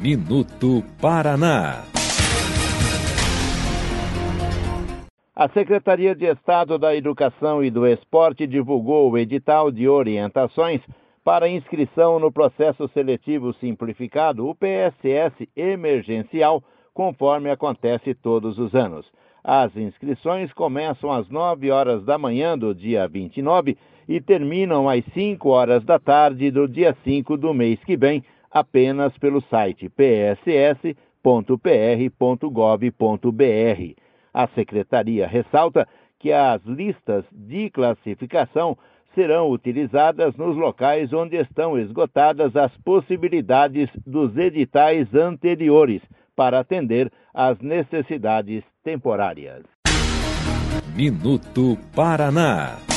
Minuto Paraná. A Secretaria de Estado da Educação e do Esporte divulgou o edital de orientações para inscrição no processo seletivo simplificado, o PSS emergencial, conforme acontece todos os anos. As inscrições começam às 9 horas da manhã do dia 29 e terminam às 5 horas da tarde do dia 5 do mês que vem, apenas pelo site pss.pr.gov.br. A Secretaria ressalta que as listas de classificação serão utilizadas nos locais onde estão esgotadas as possibilidades dos editais anteriores para atender às necessidades temporárias. Minuto Paraná.